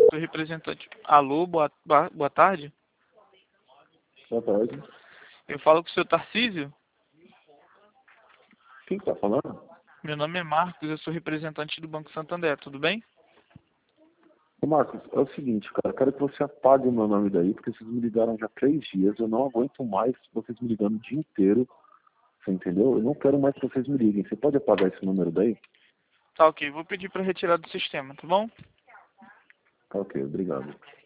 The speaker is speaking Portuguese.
sou representante. Alô, boa tarde. Boa tarde. Eu falo com o seu Tarcísio. Quem está falando? Meu nome é Marcos, eu sou representante do Banco Santander, tudo bem? Ô Marcos, é o seguinte, cara, eu quero que você apague o meu nome daí, porque vocês me ligaram já 3 dias, eu não aguento mais vocês me ligando o dia inteiro, você entendeu? Eu não quero mais que vocês me liguem. Você pode apagar esse número daí? Tá ok, vou pedir para retirar do sistema, tá bom? Tá ok, obrigado.